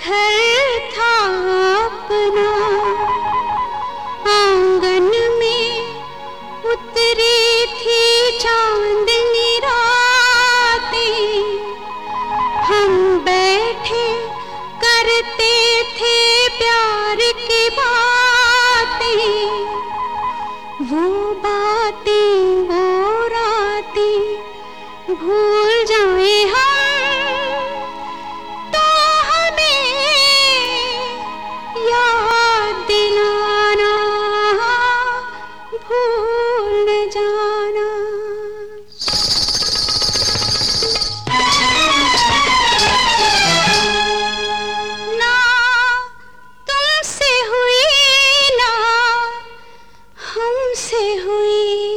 घर था अपना, आंगन में उतरी थी चांदनी रातें, हम बैठे करते थे प्यार की बातें, वो बातें वो रातें भूल जाए हम तो हमें याद दिलाना, भूल न जाना। ना तुमसे हुई ना हमसे हुई,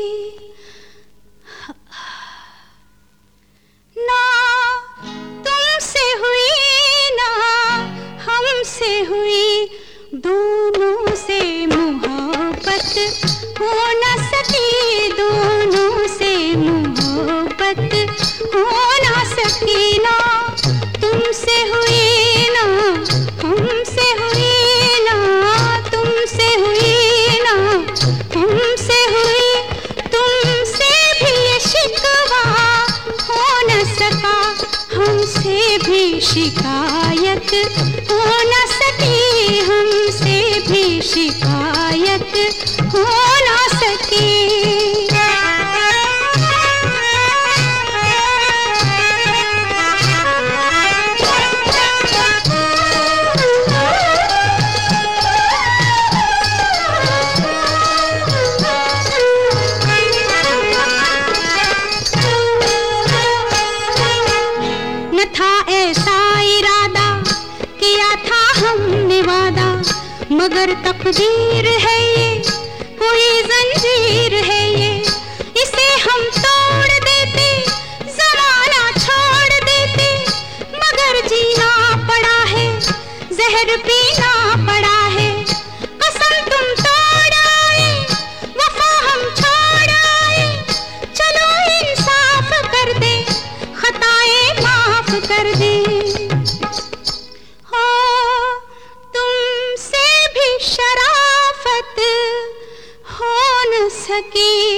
ना तुमसे हुई ना हमसे हुई, दोनों से मोहब्बत हो न सकी, दोनों से मोहब्बत हो न सकी। ना तुमसे हुई ना हमसे हुई, ना तुमसे हुई ना हमसे हुई, तुमसे भी ये शिकवा हो न सका, हमसे भी शिकायत हो न सकी, हमसे भी शिकायत हो न सकी। न था ऐसा इरादा, किया था हमने वादा, मगर तकदीर है ये, कोई जंजीर है ये, इसे हम तोड़ देते, जमाना छोड़ देते, मगर जीना पड़ा है, जहर पीना पड़ा है, कसम तुम तोड़ आए, वफा हम छोड़ आए, चलो इंसाफ कर दे, खताएं माफ कर दे। हो तुमसे भी शराफत हो न सकी,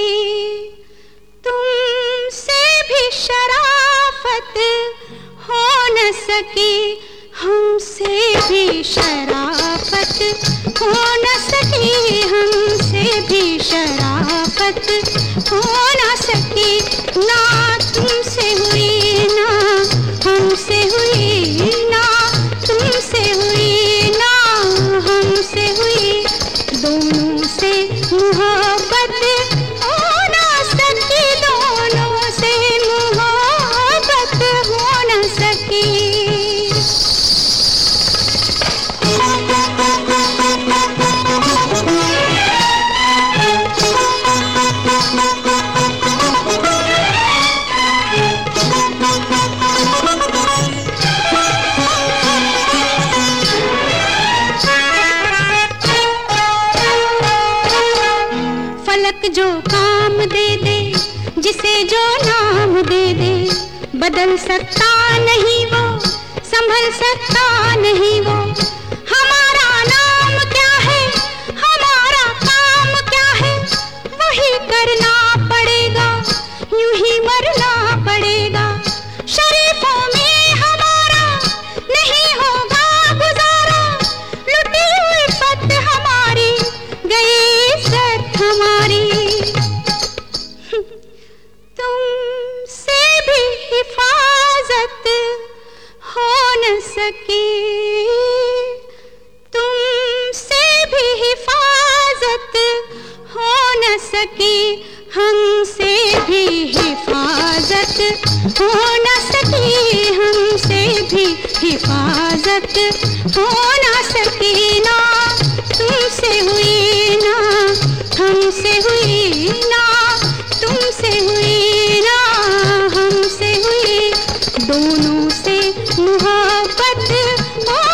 तुमसे भी शराफत हो न सकी, हमसे भी शराफत हो न सकी, हमसे भी शराफत हो न सकी। ना तुमसे हुई ना हमसे हुई, ना तुमसे हुई ना हमसे हुई, दोनों से मोहब्बत हो न सकी, दोनों से मोहब्बत हो न सकी। फलक जो काम दे दे, जिसे जो नाम दे दे, बदल सकता नहीं वो, संभल सकता नहीं वो। हमारा नाम क्या है, हमारा काम क्या है, वही करना पड़ेगा, यूं ही मरना पड़ेगा। शरीफों में हमारा नहीं होगा गुजारा, लुटी उल्फत हमारी, गई इज्जत हमारी। तुमसे भी हिफाजत हो न सकी, तुमसे भी हिफाजत हो न सकी, हमसे भी हिफाजत हो न सकी, हमसे भी हिफाजत हो न सकी। ना तुमसे हुई ना हमसे हुई, ना तुमसे हुई ना हमसे हुई, दोनों से मोहब्बत हो